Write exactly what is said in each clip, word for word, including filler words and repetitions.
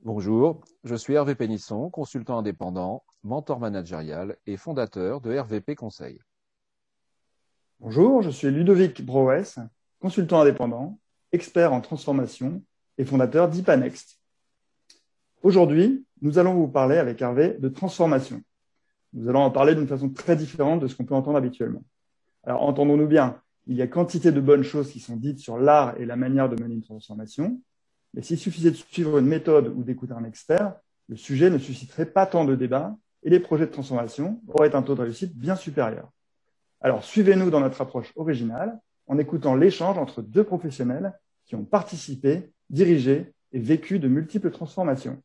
Bonjour, je suis Hervé Pénisson, consultant indépendant, mentor managérial et fondateur de R V P Conseil. Bonjour, je suis Ludovic Broès, consultant indépendant, expert en transformation et fondateur d'IPANext. Aujourd'hui, nous allons vous parler avec Hervé de transformation. Nous allons en parler d'une façon très différente de ce qu'on peut entendre habituellement. Alors, entendons-nous bien, il y a quantité de bonnes choses qui sont dites sur l'art et la manière de mener une transformation, mais s'il suffisait de suivre une méthode ou d'écouter un expert, le sujet ne susciterait pas tant de débats et les projets de transformation auraient un taux de réussite bien supérieur. Alors, suivez-nous dans notre approche originale en écoutant l'échange entre deux professionnels qui ont participé, dirigé et vécu de multiples transformations.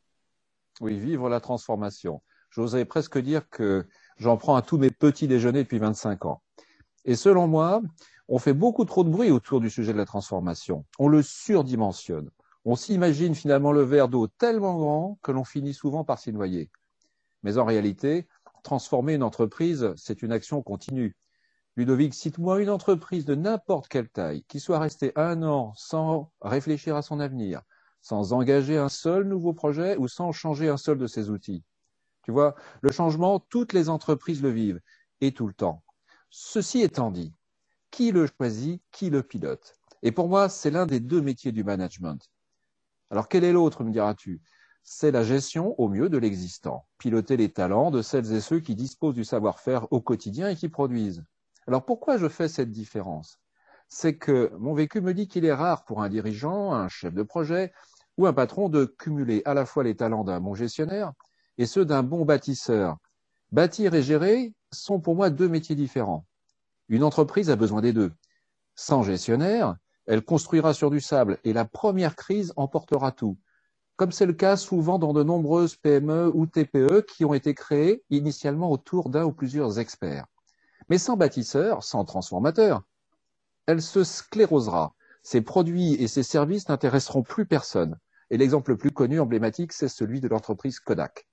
Oui, vivre la transformation. J'oserais presque dire que j'en prends à tous mes petits déjeuners depuis vingt-cinq ans. Et selon moi, on fait beaucoup trop de bruit autour du sujet de la transformation. On le surdimensionne. On s'imagine finalement le verre d'eau tellement grand que l'on finit souvent par s'y noyer. Mais en réalité, transformer une entreprise, c'est une action continue. Ludovic, cite-moi une entreprise de n'importe quelle taille qui soit restée un an sans réfléchir à son avenir, sans engager un seul nouveau projet ou sans changer un seul de ses outils. Tu vois, le changement, toutes les entreprises le vivent et tout le temps. Ceci étant dit, qui le choisit, qui le pilote? Et pour moi, c'est l'un des deux métiers du management. Alors quel est l'autre, me diras-tu? C'est la gestion au mieux de l'existant, piloter les talents de celles et ceux qui disposent du savoir-faire au quotidien et qui produisent. Alors pourquoi je fais cette différence? C'est que mon vécu me dit qu'il est rare pour un dirigeant, un chef de projet ou un patron de cumuler à la fois les talents d'un bon gestionnaire et ceux d'un bon bâtisseur. Bâtir et gérer sont pour moi deux métiers différents. Une entreprise a besoin des deux. Sans gestionnaire, elle construira sur du sable et la première crise emportera tout, comme c'est le cas souvent dans de nombreuses P M E ou T P E qui ont été créées initialement autour d'un ou plusieurs experts. Mais sans bâtisseur, sans transformateur, elle se sclérosera. Ses produits et ses services n'intéresseront plus personne. Et l'exemple le plus connu, emblématique, c'est celui de l'entreprise Kodak.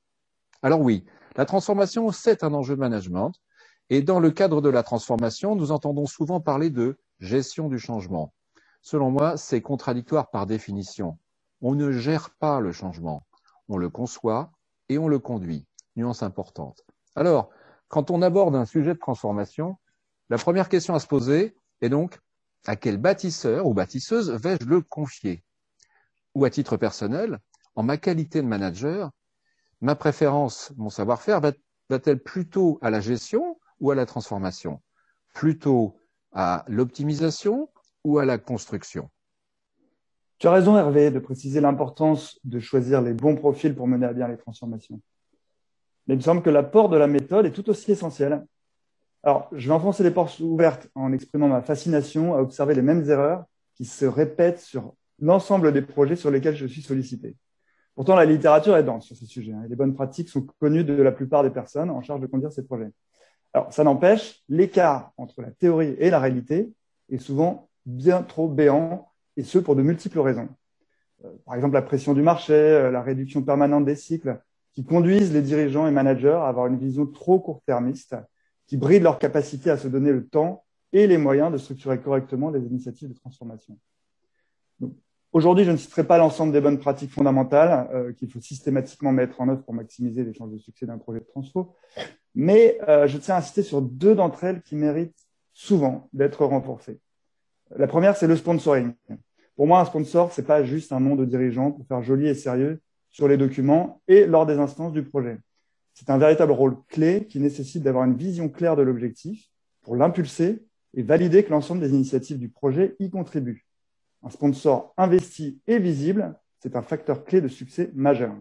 Alors oui, la transformation, c'est un enjeu de management. Et dans le cadre de la transformation, nous entendons souvent parler de gestion du changement. Selon moi, c'est contradictoire par définition. On ne gère pas le changement. On le conçoit et on le conduit. Nuance importante. Alors, quand on aborde un sujet de transformation, la première question à se poser est donc à quel bâtisseur ou bâtisseuse vais-je le confier? Ou à titre personnel, en ma qualité de manager, ma préférence, mon savoir-faire va-t-elle plutôt à la gestion ou à la transformation? Plutôt à l'optimisation ou à la construction? Tu as raison, Hervé, de préciser l'importance de choisir les bons profils pour mener à bien les transformations. Mais il me semble que l'apport de la méthode est tout aussi essentiel. Alors, je vais enfoncer les portes ouvertes en exprimant ma fascination à observer les mêmes erreurs qui se répètent sur l'ensemble des projets sur lesquels je suis sollicité. Pourtant, la littérature est dense sur ce sujet, hein, et les bonnes pratiques sont connues de la plupart des personnes en charge de conduire ces projets. Alors, ça n'empêche, l'écart entre la théorie et la réalité est souvent bien trop béant, et ce pour de multiples raisons. Euh, par exemple, la pression du marché, euh, la réduction permanente des cycles, qui conduisent les dirigeants et managers à avoir une vision trop court-termiste, qui brident leur capacité à se donner le temps et les moyens de structurer correctement les initiatives de transformation. Donc, aujourd'hui, je ne citerai pas l'ensemble des bonnes pratiques fondamentales euh, qu'il faut systématiquement mettre en œuvre pour maximiser les chances de succès d'un projet de transfo, mais euh, je tiens à insister sur deux d'entre elles qui méritent souvent d'être renforcées. La première, c'est le sponsoring. Pour moi, un sponsor, c'est pas juste un nom de dirigeant pour faire joli et sérieux sur les documents et lors des instances du projet. C'est un véritable rôle clé qui nécessite d'avoir une vision claire de l'objectif pour l'impulser et valider que l'ensemble des initiatives du projet y contribuent. Un sponsor investi et visible, c'est un facteur clé de succès majeur.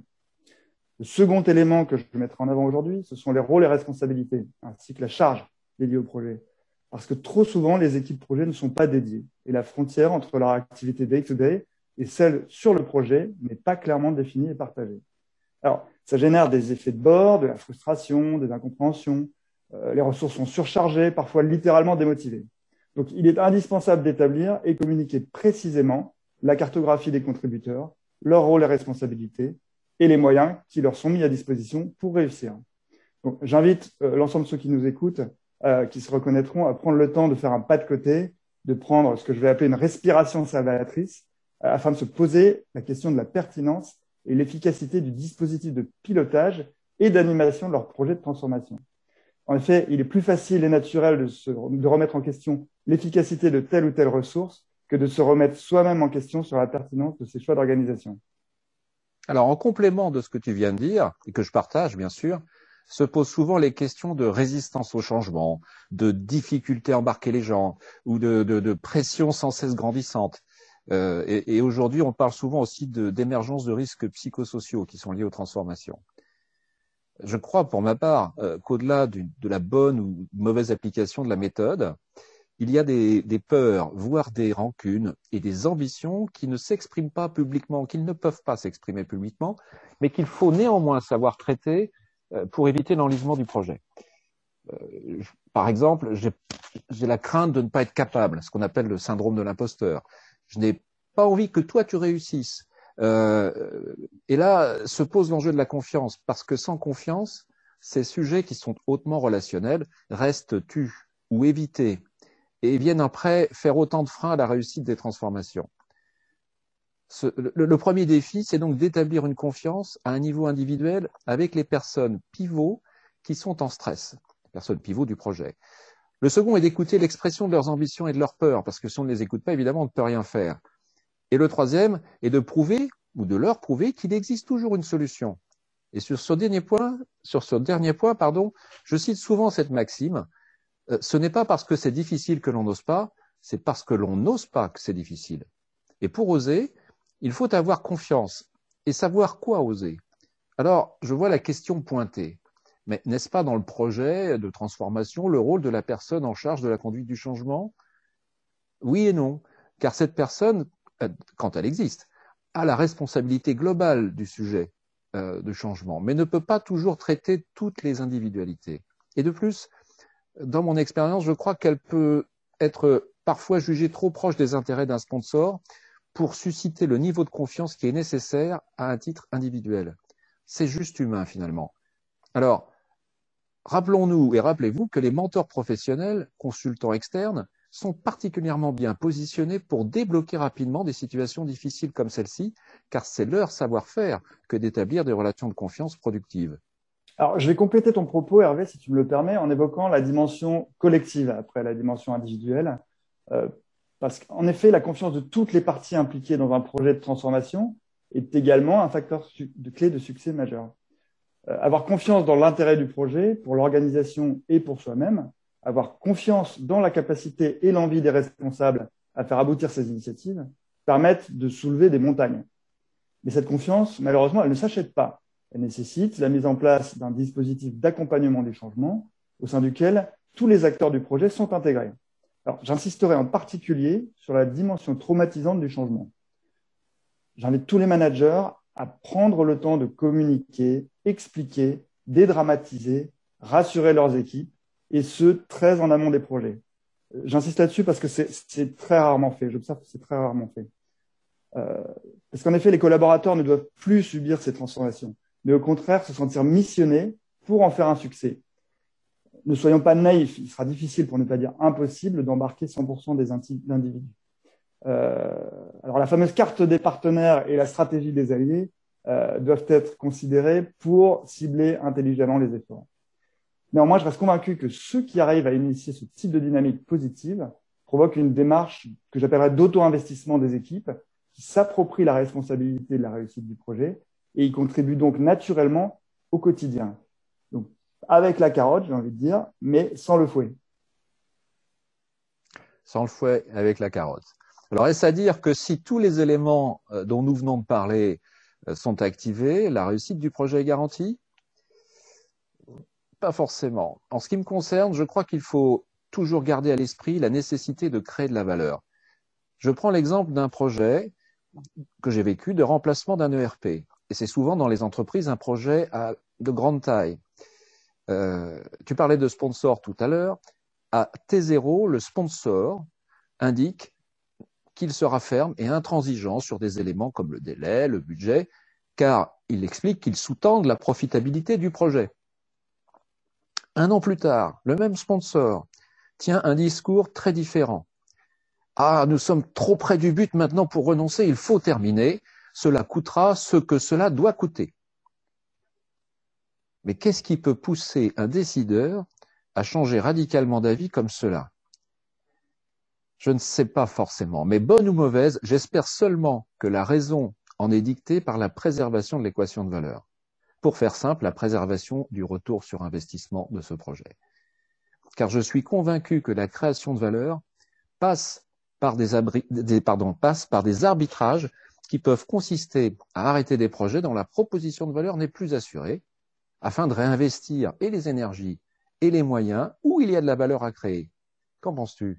Le second élément que je mettrai en avant aujourd'hui, ce sont les rôles et responsabilités, ainsi que la charge dédiée au projet. Parce que trop souvent, les équipes projet ne sont pas dédiées et la frontière entre leur activité day-to-day et celle sur le projet n'est pas clairement définie et partagée. Alors, ça génère des effets de bord, de la frustration, des incompréhensions. Euh, les ressources sont surchargées, parfois littéralement démotivées. Donc, il est indispensable d'établir et communiquer précisément la cartographie des contributeurs, leur rôle et responsabilités et les moyens qui leur sont mis à disposition pour réussir. Donc, j'invite euh, l'ensemble de ceux qui nous écoutent, euh, qui se reconnaîtront, à prendre le temps de faire un pas de côté, de prendre ce que je vais appeler une respiration salvatrice, euh, afin de se poser la question de la pertinence et l'efficacité du dispositif de pilotage et d'animation de leur projet de transformation. En effet, il est plus facile et naturel de, se, de remettre en question l'efficacité de telle ou telle ressource que de se remettre soi-même en question sur la pertinence de ses choix d'organisation. Alors, en complément de ce que tu viens de dire, et que je partage bien sûr, se posent souvent les questions de résistance au changement, de difficulté à embarquer les gens, ou de, de, de pression sans cesse grandissante. Euh, et, et aujourd'hui, on parle souvent aussi d'émergence de, de risques psychosociaux qui sont liés aux transformations. Je crois, pour ma part, euh, qu'au-delà de la bonne ou mauvaise application de la méthode, il y a des, des peurs, voire des rancunes et des ambitions qui ne s'expriment pas publiquement, qui ne peuvent pas s'exprimer publiquement, mais qu'il faut néanmoins savoir traiter euh, pour éviter l'enlisement du projet. Euh, je, par exemple, j'ai la crainte de ne pas être capable, ce qu'on appelle le syndrome de l'imposteur. Je n'ai pas envie que toi tu réussisses. Euh, et là se pose l'enjeu de la confiance, parce que sans confiance, ces sujets qui sont hautement relationnels restent tus ou évités et viennent après faire autant de freins à la réussite des transformations. Ce, le, le premier défi, c'est donc d'établir une confiance à un niveau individuel avec les personnes pivots qui sont en stress, les personnes pivots du projet. Le second est d'écouter l'expression de leurs ambitions et de leurs peurs, parce que si on ne les écoute pas, évidemment, on ne peut rien faire. Et le troisième est de prouver, ou de leur prouver, qu'il existe toujours une solution. Et sur ce dernier point, sur ce dernier point, pardon, je cite souvent cette maxime, euh, ce n'est pas parce que c'est difficile que l'on n'ose pas, c'est parce que l'on n'ose pas que c'est difficile. Et pour oser, il faut avoir confiance et savoir quoi oser. Alors, je vois la question pointée. Mais n'est-ce pas dans le projet de transformation le rôle de la personne en charge de la conduite du changement? Oui et non, car cette personne, quand elle existe, a la responsabilité globale du sujet euh, de changement, mais ne peut pas toujours traiter toutes les individualités. Et de plus, dans mon expérience, je crois qu'elle peut être parfois jugée trop proche des intérêts d'un sponsor pour susciter le niveau de confiance qui est nécessaire à un titre individuel. C'est juste humain finalement. Alors, rappelons-nous et rappelez-vous que les mentors professionnels, consultants externes, sont particulièrement bien positionnés pour débloquer rapidement des situations difficiles comme celle-ci, car c'est leur savoir-faire que d'établir des relations de confiance productives. Alors, je vais compléter ton propos, Hervé, si tu me le permets, en évoquant la dimension collective après la dimension individuelle. Euh, parce qu'en effet, la confiance de toutes les parties impliquées dans un projet de transformation est également un facteur de clé de succès majeur. Euh, avoir confiance dans l'intérêt du projet pour l'organisation et pour soi-même, avoir confiance dans la capacité et l'envie des responsables à faire aboutir ces initiatives, permettent de soulever des montagnes. Mais cette confiance, malheureusement, elle ne s'achète pas. Elle nécessite la mise en place d'un dispositif d'accompagnement des changements au sein duquel tous les acteurs du projet sont intégrés. Alors, j'insisterai en particulier sur la dimension traumatisante du changement. J'invite tous les managers à prendre le temps de communiquer, expliquer, dédramatiser, rassurer leurs équipes, et ce, très en amont des projets. J'insiste là-dessus parce que c'est très rarement fait. J'observe que c'est très rarement fait. Euh, parce qu'en effet, les collaborateurs ne doivent plus subir ces transformations, mais au contraire se sentir missionnés pour en faire un succès. Ne soyons pas naïfs, il sera difficile, pour ne pas dire impossible, d'embarquer cent pour cent des individus. Euh, alors la fameuse carte des partenaires et la stratégie des alliés euh, doivent être considérées pour cibler intelligemment les efforts. Néanmoins, je reste convaincu que ceux qui arrivent à initier ce type de dynamique positive provoquent une démarche que j'appellerais d'auto-investissement des équipes qui s'approprient la responsabilité de la réussite du projet et y contribuent donc naturellement au quotidien. Donc, avec la carotte, j'ai envie de dire, mais sans le fouet. Sans le fouet, avec la carotte. Alors, est-ce à dire que si tous les éléments dont nous venons de parler sont activés, la réussite du projet est garantie? Pas forcément. En ce qui me concerne, je crois qu'il faut toujours garder à l'esprit la nécessité de créer de la valeur. Je prends l'exemple d'un projet que j'ai vécu de remplacement d'un E R P. Et c'est souvent dans les entreprises un projet à, de grande taille. Euh, tu parlais de sponsor tout à l'heure. À T zéro, le sponsor indique qu'il sera ferme et intransigeant sur des éléments comme le délai, le budget, car il explique qu'il sous-tend la profitabilité du projet. Un an plus tard, le même sponsor tient un discours très différent. Ah, nous sommes trop près du but maintenant pour renoncer, il faut terminer. cela coûtera ce que cela doit coûter. Mais qu'est-ce qui peut pousser un décideur à changer radicalement d'avis comme cela? Je ne sais pas forcément, mais bonne ou mauvaise, j'espère seulement que la raison en est dictée par la préservation de l'équation de valeur. Pour faire simple, la préservation du retour sur investissement de ce projet. Car je suis convaincu que la création de valeur passe par des, abri... des, pardon, passe par des arbitrages qui peuvent consister à arrêter des projets dont la proposition de valeur n'est plus assurée, afin de réinvestir et les énergies et les moyens où il y a de la valeur à créer. Qu'en penses-tu?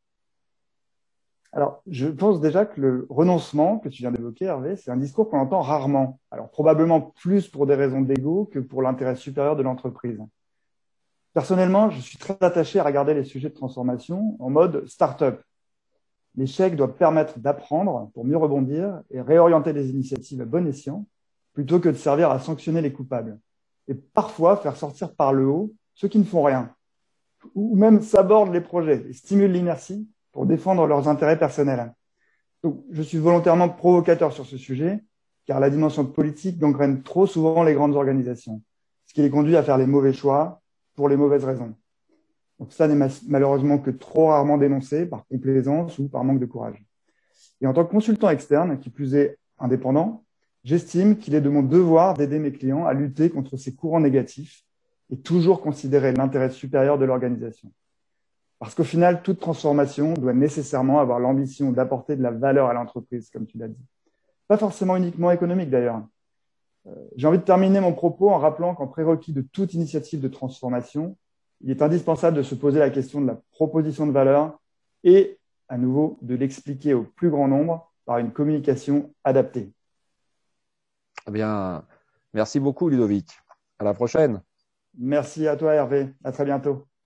Alors, je pense déjà que le renoncement que tu viens d'évoquer, Hervé, c'est un discours qu'on entend rarement. Alors, probablement plus pour des raisons d'ego que pour l'intérêt supérieur de l'entreprise. Personnellement, je suis très attaché à regarder les sujets de transformation en mode start-up. L'échec doit permettre d'apprendre pour mieux rebondir et réorienter les initiatives à bon escient, plutôt que de servir à sanctionner les coupables. Et parfois faire sortir par le haut ceux qui ne font rien, ou même sabordent les projets et stimulent l'inertie pour défendre leurs intérêts personnels. Donc, je suis volontairement provocateur sur ce sujet, car la dimension politique gangrène trop souvent les grandes organisations, ce qui les conduit à faire les mauvais choix pour les mauvaises raisons. Donc ça n'est malheureusement que trop rarement dénoncé par complaisance ou par manque de courage. Et en tant que consultant externe, qui plus est indépendant, j'estime qu'il est de mon devoir d'aider mes clients à lutter contre ces courants négatifs et toujours considérer l'intérêt supérieur de l'organisation. Parce qu'au final, toute transformation doit nécessairement avoir l'ambition d'apporter de la valeur à l'entreprise, comme tu l'as dit. Pas forcément uniquement économique d'ailleurs. Euh, j'ai envie de terminer mon propos en rappelant qu'en prérequis de toute initiative de transformation, il est indispensable de se poser la question de la proposition de valeur et, à nouveau, de l'expliquer au plus grand nombre par une communication adaptée. Eh bien, merci beaucoup Ludovic. À la prochaine. Merci à toi Hervé. À très bientôt.